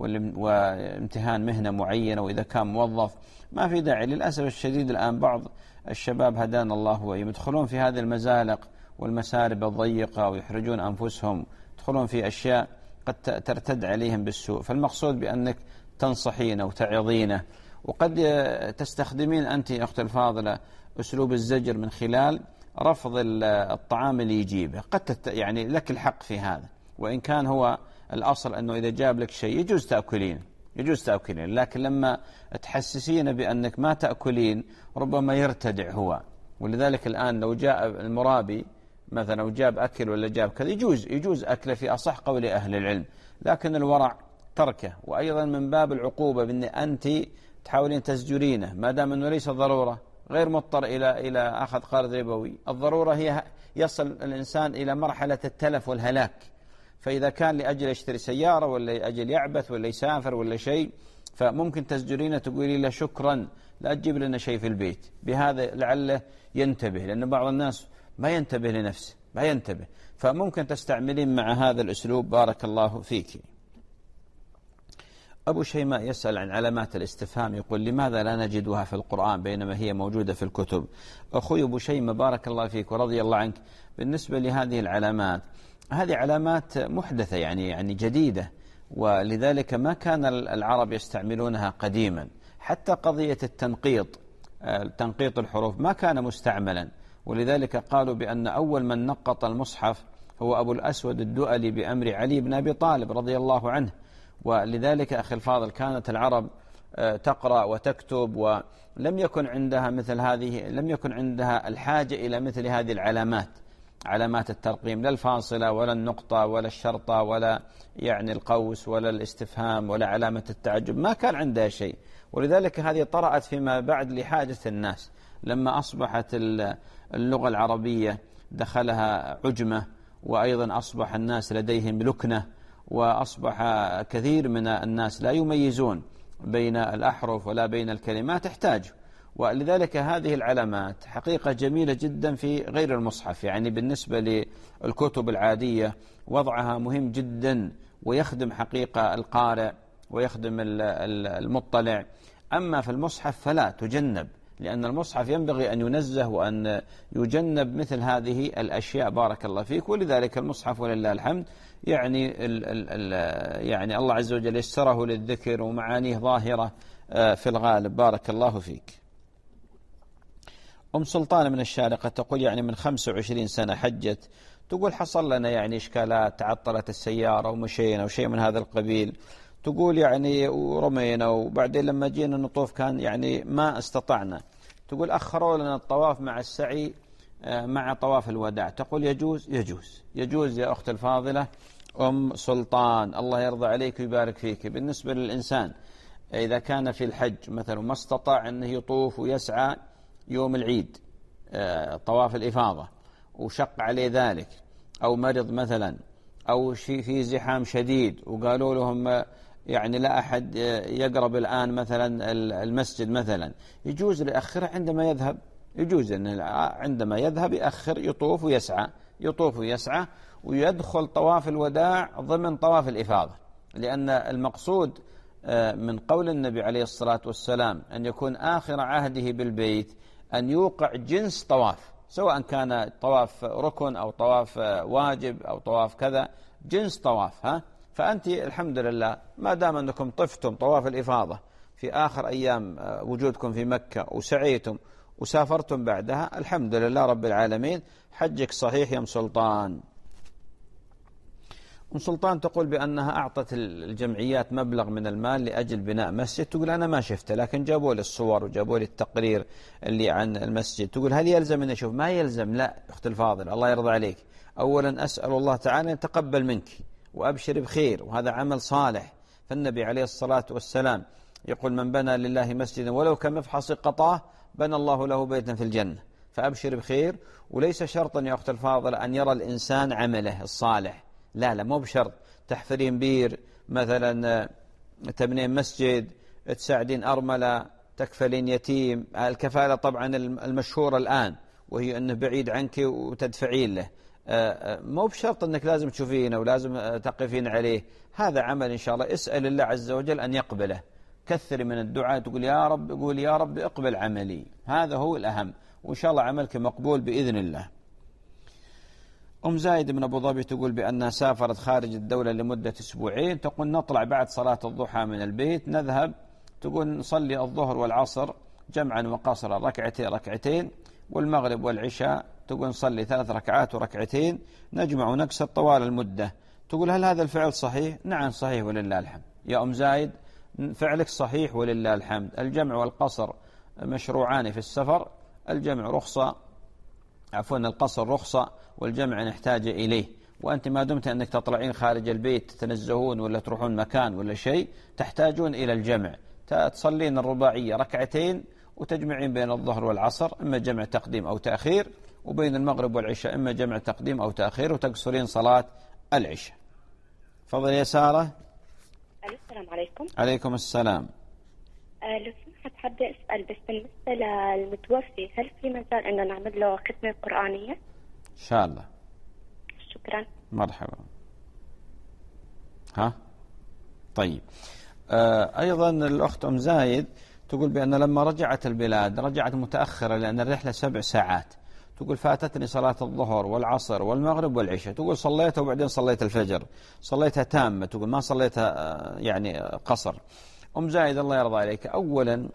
Speaker 2: وامتهان مهنة معينة، وإذا كان موظف ما في داعي. للأسف الشديد الآن بعض الشباب هدانا الله وإياهم يدخلون في هذه المزالق والمسارب الضيقة ويحرجون أنفسهم، يدخلون في أشياء قد ترتد عليهم بالسوء. فالمقصود بأنك تنصحينه وتعظينه، وقد تستخدمين أنت أخت الفاضلة أسلوب الزجر من خلال رفض الطعام اللي يجيبه، قد تت... يعني لك الحق في هذا، وإن كان هو الأصل أنه إذا جاب لك شيء يجوز تأكلين يجوز تأكلين لكن لما تحسسين بأنك ما تأكلين ربما يرتدع هو. ولذلك الآن لو جاء المرابي مثلا وجاب أكل ولا جاب كذا يجوز يجوز أكله في أصح قول أهل العلم، لكن الورع تركه. وأيضا من باب العقوبة بأن أنت تحاولين تزجرينه ما دام أنه ليس ضرورة، غير مضطر إلى إلى أخذ قرض ربوي. الضرورة هي يصل الإنسان إلى مرحلة التلف والهلاك، فإذا كان لأجل يشتري سيارة ولا لأجل يعبث ولا يسافر ولا شيء فممكن تزجرينه تقولي له شكرا لا تجيب لنا شيء في البيت، بهذا لعله ينتبه، لأن بعض الناس ما ينتبه لنفسه ما ينتبه، فممكن تستعملين مع هذا الأسلوب. بارك الله فيك. أبو شيماء يسأل عن علامات الاستفهام، يقول لماذا لا نجدها في القرآن بينما هي موجودة في الكتب؟ أخوي أبو شيماء بارك الله فيك ورضي الله عنك، بالنسبة لهذه العلامات هذه علامات محدثة يعني يعني جديدة، ولذلك ما كان العرب يستعملونها قديما. حتى قضية التنقيط تنقيط الحروف ما كان مستعملا، ولذلك قالوا بأن أول من نقط المصحف هو أبو الأسود الدؤلي بأمر علي بن أبي طالب رضي الله عنه. ولذلك أخي الفاضل كانت العرب تقرأ وتكتب ولم يكن عندها مثل هذه لم يكن عندها الحاجة إلى مثل هذه العلامات، علامات الترقيم، لا الفاصلة ولا النقطة ولا الشرطة ولا يعني القوس ولا الاستفهام ولا علامة التعجب، ما كان عندها شيء. ولذلك هذه طرأت فيما بعد لحاجة الناس، لما أصبحت اللغة العربية دخلها عجمة، وأيضا أصبح الناس لديهم لكنة، وأصبح كثير من الناس لا يميزون بين الأحرف ولا بين الكلمات، احتاجوا. ولذلك هذه العلامات حقيقة جميلة جدا في غير المصحف. يعني بالنسبة للكتب العادية وضعها مهم جدا ويخدم حقيقة القارئ ويخدم المطلع. أما في المصحف فلا تجنب، لأن المصحف ينبغي أن ينزه وأن يجنب مثل هذه الأشياء. بارك الله فيك. ولذلك المصحف ولله الحمد يعني ال ال ال يعني الله عز وجل يسره للذكر ومعانيه ظاهرة في الغالب. بارك الله فيك. أم سلطان من الشارقة تقول يعني من خمسة وعشرين سنة حجت، تقول حصل لنا يعني إشكالات، تعطلت السيارة ومشينا وشيء من هذا القبيل. تقول يعني ورمينا وبعدين لما جينا نطوف كان يعني ما استطعنا. تقول أخروا لنا الطواف مع السعي مع طواف الوداع. تقول يجوز؟ يجوز يجوز يا أخت الفاضلة أم سلطان، الله يرضى عليك ويبارك فيك. بالنسبة للإنسان إذا كان في الحج مثلا ما استطاع أنه يطوف ويسعى يوم العيد طواف الإفاضة وشق عليه ذلك، أو مرض مثلا، أو شيء في زحام شديد وقالوا لهم يعني لا أحد يقرب الآن مثلا المسجد مثلا، يجوز لأخره عندما يذهب. يجوز أنه عندما يذهب يأخر يطوف ويسعى يطوف ويسعى ويدخل طواف الوداع ضمن طواف الإفاضة، لأن المقصود من قول النبي عليه الصلاة والسلام أن يكون آخر عهده بالبيت أن يوقع جنس طواف، سواء كان طواف ركن أو طواف واجب أو طواف كذا، جنس طواف. ها فأنت الحمد لله ما دام أنكم طفتم طواف الإفاضة في آخر أيام وجودكم في مكة وسعيتم وسافرتم بعدها، الحمد لله رب العالمين، حجك صحيح يا أم سلطان. أم سلطان تقول بأنها أعطت الجمعيات مبلغ من المال لأجل بناء مسجد. تقول أنا ما شفته، لكن جابوا لي الصور وجابوا لي التقرير اللي عن المسجد. تقول هل يلزم أن أشوف؟ ما يلزم. لا أخت الفاضل الله يرضى عليك، أولا أسأل الله تعالى أن يتقبل منك وأبشر بخير، وهذا عمل صالح. فالنبي عليه الصلاة والسلام يقول من بنى لله مسجدا ولو كمفحص قطاه بنى الله له بيتا في الجنة. فأبشر بخير، وليس شرطا يا أخت الفاضل أن يرى الإنسان عمله الصالح، لا لا مو بشرط. تحفرين بير مثلا، تبنين مسجد، تساعدين أرملة، تكفلين يتيم. الكفالة طبعا المشهورة الآن وهي أنه بعيد عنك وتدفعين له، مو بشرط أنك لازم تشوفينه ولازم تقفين عليه. هذا عمل إن شاء الله اسأل الله عز وجل أن يقبله. كثري من الدعاء، تقول يا رب، قول يا رب اقبل عملي، هذا هو الأهم، وإن شاء الله عملك مقبول بإذن الله. أم زايد من أبو ظبي تقول بأنها سافرت خارج الدولة لمدة أسبوعين. تقول نطلع بعد صلاة الضحى من البيت نذهب، تقول نصلي الظهر والعصر جمعا وقصرا ركعتين ركعتين، والمغرب والعشاء تقول نصلي ثلاث ركعات وركعتين، نجمع ونكسر طوال المدة. تقول هل هذا الفعل صحيح؟ نعم صحيح ولله الحمد يا أم زايد، فعلك صحيح ولله الحمد. الجمع والقصر مشروعان في السفر، الجمع رخصة عفوا القصر رخصة والجمع نحتاج إليه. وأنت ما دمت أنك تطلعين خارج البيت تتنزهون ولا تروحون مكان ولا شيء تحتاجون إلى الجمع، تصلين الرباعية ركعتين وتجمعين بين الظهر والعصر إما جمع تقديم أو تأخير، وبين المغرب والعشاء إما جمع تقديم أو تأخير، وتقصرين صلاة العشاء. فضل يا سارة.
Speaker 14: السلام عليكم.
Speaker 2: عليكم السلام.
Speaker 14: أه لو سمحت حابة أسأل بس بالنسبة للمتوفي هل في مجال أنه نعمل له ختمة قرآنية؟
Speaker 2: إن شاء الله.
Speaker 14: شكرا.
Speaker 2: مرحبا. ها طيب. آه أيضا الأخت أم زايد تقول بأن لما رجعت البلاد رجعت متأخرة لأن الرحلة سبع ساعات. تقول فاتتني صلاة الظهر والعصر والمغرب والعشاء. تقول صليتها وبعدين صليت الفجر، صليتها تامة. تقول ما صليتها يعني قصر. أم زايد الله يرضى عليك، أولا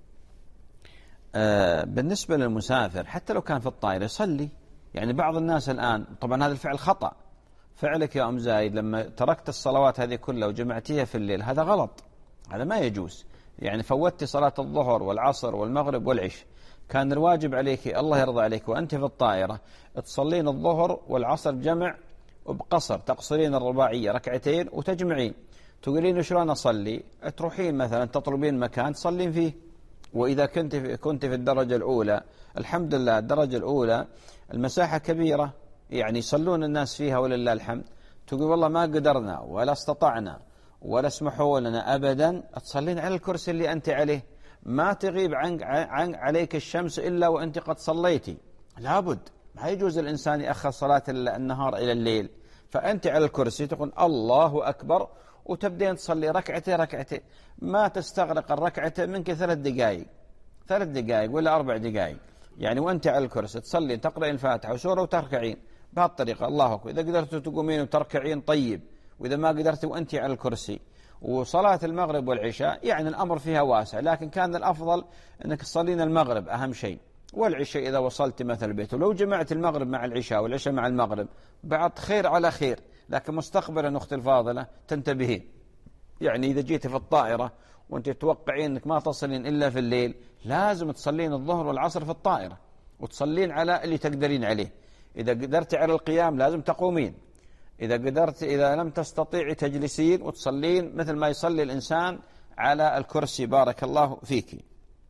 Speaker 2: آه بالنسبة للمسافر حتى لو كان في الطائرة يصلي. يعني بعض الناس الآن طبعا هذا الفعل خطأ، فعلك يا أم زايد لما تركت الصلوات هذه كلها وجمعتيها في الليل هذا غلط، هذا ما يجوز. يعني فوتي صلاة الظهر والعصر والمغرب والعشاء، كان الواجب عليك الله يرضى عليك وأنت في الطائرة تصلين الظهر والعصر جمع وبقصر، تقصرين الرباعية ركعتين وتجمعين. تقولين شلون أصلي؟ تروحين مثلا تطلبين مكان تصلين فيه. وإذا كنت في كنت في الدرجة الأولى الحمد لله الدرجة الأولى المساحة كبيرة يعني يصلون الناس فيها ولله الحمد. تقول والله ما قدرنا ولا استطعنا ولا اسمحوا لنا أبدا، تصلين على الكرسي اللي أنت عليه. ما تغيب عن عن عليك الشمس إلا وأنت قد صليتي، لابد ما يجوز الإنسان يأخر صلاة النهار إلى الليل. فأنت على الكرسي تقول الله أكبر وتبدين تصلي ركعتين ركعتين، ما تستغرق الركعتين منك ثلاث دقائق ثلاث دقائق ولا أربع دقائق، يعني وأنت على الكرسي تصلي تقرأين الفاتحة وسورة وتركعين بهالطريقة. الله أكبر. إذا قدرت تقومين وتركعين طيب، وإذا ما قدرت وأنت على الكرسي. وصلاة المغرب والعشاء يعني الأمر فيها واسع، لكن كان الأفضل أنك تصلين المغرب أهم شيء، والعشاء إذا وصلت مثل البيت. ولو جمعت المغرب مع العشاء والعشاء مع المغرب بعد خير على خير. لكن مستقبلا أختي الفاضلة تنتبهين، يعني إذا جيت في الطائرة وأنت تتوقعين أنك ما تصلين إلا في الليل، لازم تصلين الظهر والعصر في الطائرة وتصلين على اللي تقدرين عليه. إذا قدرت على القيام لازم تقومين، إذا قدرت إذا لم تستطيعي تجلسين وتصلين مثل ما يصلي الإنسان على الكرسي. بارك الله فيك.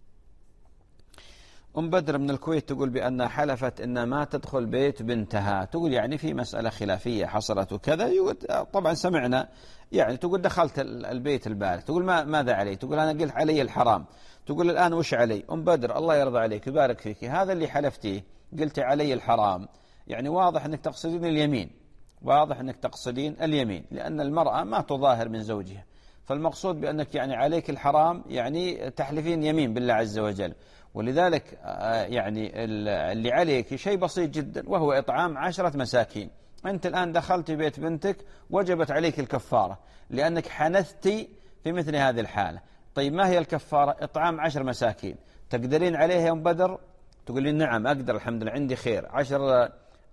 Speaker 2: أم بدر من الكويت تقول بأن حلفت أن ما تدخل بيت بنتها، تقول يعني في مسألة خلافية حصلت وكذا. طبعا سمعنا، يعني تقول دخلت البيت البارح، تقول ما ماذا علي؟ تقول أنا قلت علي الحرام. تقول الآن وش علي؟ أم بدر الله يرضى عليك ويبارك فيك، هذا اللي حلفتيه قلت علي الحرام، يعني واضح أنك تقصدين اليمين، واضح أنك تقصدين اليمين، لأن المرأة ما تظاهر من زوجها، فالمقصود بأنك يعني عليك الحرام يعني تحلفين يمين بالله عز وجل. ولذلك يعني اللي عليك شيء بسيط جدا، وهو إطعام عشرة مساكين. أنت الآن دخلت بيت بنتك وجبت عليك الكفارة لأنك حنثتي في مثل هذه الحالة. طيب ما هي الكفارة؟ إطعام عشر مساكين. تقدرين عليه يا أم بدر؟ تقول لي نعم أقدر الحمد لله عندي خير. عشر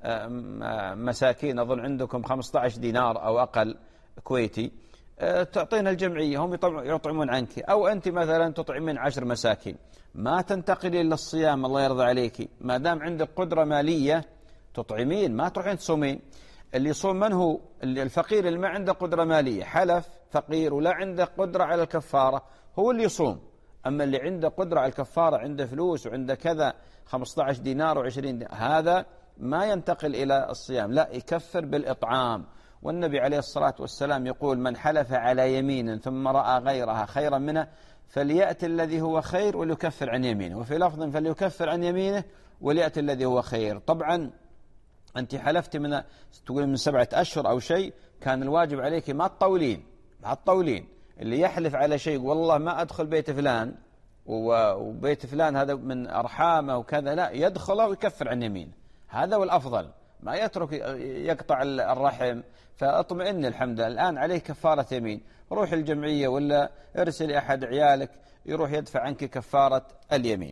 Speaker 2: مساكين أظن عندكم خمسة عشر دينار أو أقل كويتي، تعطين الجمعية هم يطعمون عنك، أو أنت مثلا تطعمين عشر مساكين. ما تنتقلين للصيام الله يرضى عليك، ما دام عندك قدرة مالية تطعمين، ما تروحين تصومين. اللي يصوم من هو؟ الفقير اللي ما عنده قدرة مالية، حلف فقير ولا عنده قدرة على الكفارة، هو اللي يصوم. أما اللي عنده قدرة على الكفارة، عنده فلوس وعنده كذا خمسة عشر دينار وعشرين دينار، هذا ما ينتقل إلى الصيام، لا يكفر بالإطعام. والنبي عليه الصلاة والسلام يقول من حلف على يمين ثم رأى غيرها خيرا منه فليأتي الذي هو خير وليكفر عن يمينه، وفي لفظ فليكفر عن يمينه وليأتي الذي هو خير. طبعا أنت حلفت من تقول من سبعة أشهر أو شيء، كان الواجب عليك ما تطولين ما تطولين. اللي يحلف على شيء والله ما أدخل بيت فلان وبيت فلان هذا من أرحامه وكذا، لا يدخله ويكفر عن يمينه، هذا والأفضل، ما يترك يقطع الرحم. فاطمئن الحمد لله الآن عليه كفارة يمين، روح الجمعية ولا ارسل أحد عيالك يروح يدفع عنك كفارة اليمين.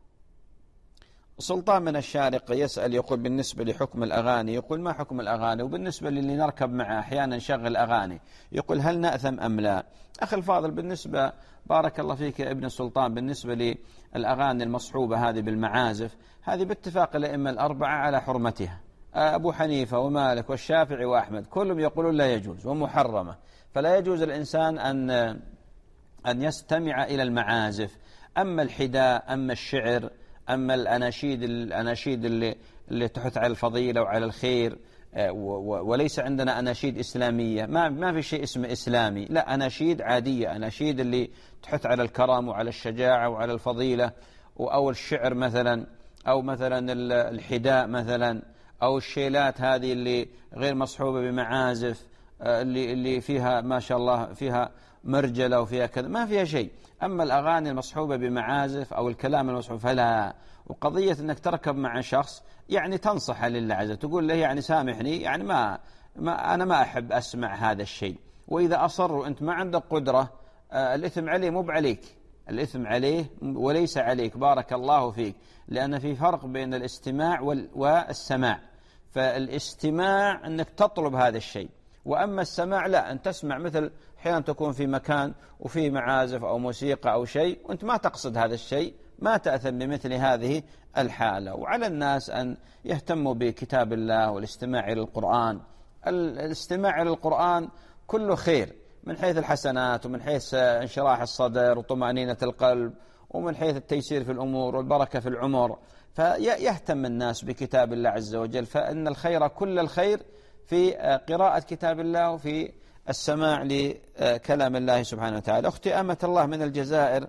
Speaker 2: سلطان من الشارقة يسأل يقول بالنسبة لحكم الأغاني، يقول ما حكم الأغاني؟ وبالنسبة للي نركب معه أحيانا نشغل أغاني يقول هل نأثم أم لا؟ أخي الفاضل بالنسبة بارك الله فيك يا ابن السلطان، بالنسبة للأغاني المصحوبة هذه بالمعازف، هذه باتفاق الأئمة الأربعة على حرمتها، أبو حنيفة ومالك والشافعي وأحمد كلهم يقولون لا يجوز ومحرمة. فلا يجوز الإنسان أن أن يستمع إلى المعازف. أما الحداء، أما الشعر، أما الأناشيد الأناشيد اللي اللي تحث على الفضيلة وعلى الخير، وليس عندنا أناشيد إسلامية، ما ما في شيء اسمه إسلامي، لا أناشيد عادية، أناشيد اللي تحث على الكرم وعلى الشجاعة وعلى الفضيلة، أو الشعر مثلا، أو مثلا الحداء مثلا، أو الشيلات هذه اللي غير مصحوبة بمعازف، اللي اللي فيها ما شاء الله فيها مرجلة وفيها كذا، ما فيها شيء. أما الأغاني المصحوبة بمعازف أو الكلام المصحوب فلا. وقضية أنك تركب مع شخص يعني تنصح لله عز وجل، تقول له يعني سامحني، يعني ما, ما أنا ما أحب أسمع هذا الشيء. وإذا أصر وأنت ما عندك قدرة، آه الإثم عليه مو بعليك، الإثم عليه وليس عليك. بارك الله فيك. لأن في فرق بين الاستماع والسماع. فالاستماع أنك تطلب هذا الشيء، وأما السماع لا، أن تسمع مثل أحيانا تكون في مكان وفي معازف أو موسيقى أو شيء وأنت ما تقصد هذا الشيء، ما تأثم بمثل هذه الحالة. وعلى الناس أن يهتموا بكتاب الله والاستماع إلى القرآن. الاستماع إلى القرآن كله خير، من حيث الحسنات ومن حيث انشراح الصدر وطمأنينة القلب ومن حيث التيسير في الأمور والبركة في العمر. فيهتم الناس بكتاب الله عز وجل، فإن الخير كل الخير في قراءة كتاب الله وفي السماع لكلام الله سبحانه وتعالى. أختي أمة الله من الجزائر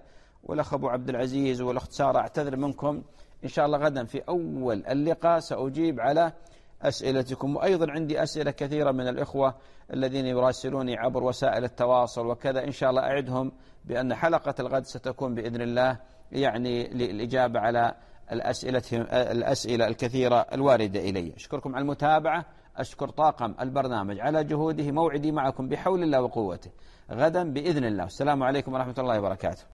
Speaker 2: والأخ أبو عبد العزيز والأخت سارة، أعتذر منكم. إن شاء الله غدا في أول اللقاء سأجيب على أسئلتكم، وأيضا عندي أسئلة كثيرة من الإخوة الذين يراسلوني عبر وسائل التواصل وكذا. إن شاء الله أعدهم بأن حلقة الغد ستكون بإذن الله يعني للإجابة على الأسئلة الأسئلة الكثيرة الواردة إلي. أشكركم على المتابعة، أشكر طاقم البرنامج على جهوده. موعدي معكم بحول الله وقوته غدا بإذن الله. السلام عليكم ورحمة الله وبركاته.